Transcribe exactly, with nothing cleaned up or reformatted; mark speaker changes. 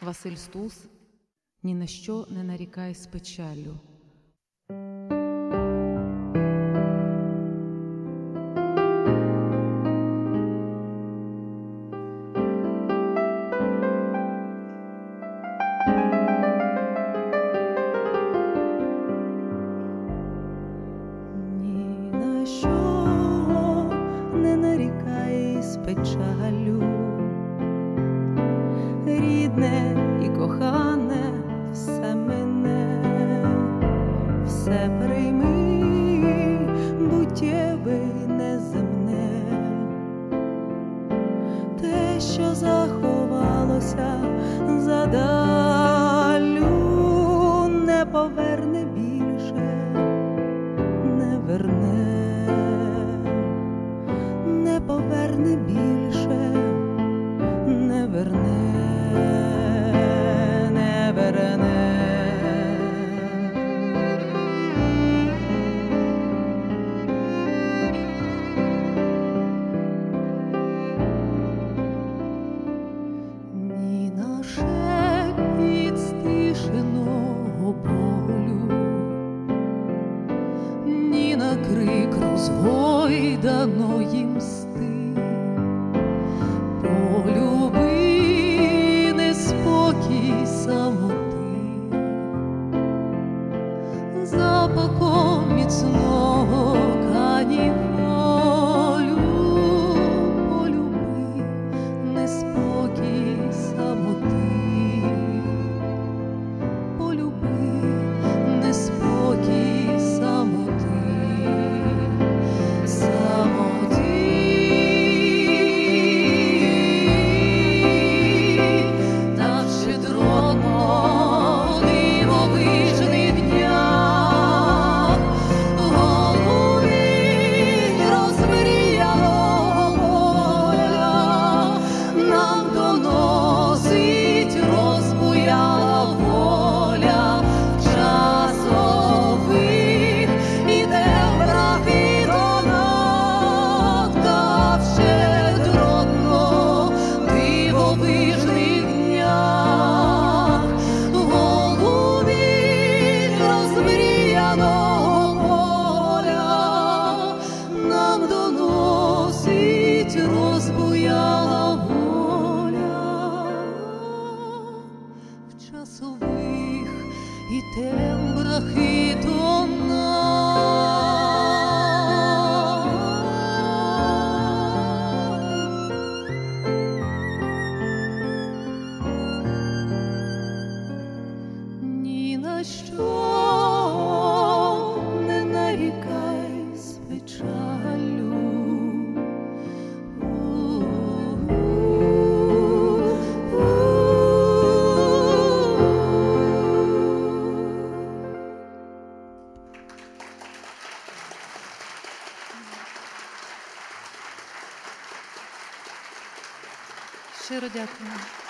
Speaker 1: Василь Стус «Ні на що не нарікай з печаллю».
Speaker 2: Ні на що не нарікай з печаллю, рідне і кохане все мине, все прийми, буттєве й неземне, те, що заховалося задаллю, не поверне більше, не верне, не поверне більше, не верне, не верне. Ні на шепіт стишеного болю, ні на крик розгойданої мсти, полюби неспокій самоти, запахом міцного каніволю, полюби неспокій самоти, полюби неспокій самоти, самоти. Та в щедротно дивовижних днях голові розмріяного поля нам доносить розбуяла воля часових, іде враги до нас, та в щедротно дивовижних днях голубі розмріяного поля нам доносить розбуяла воля в часових і тембрах і ні на що не нарікай з печаллю.
Speaker 1: Щиро дякую.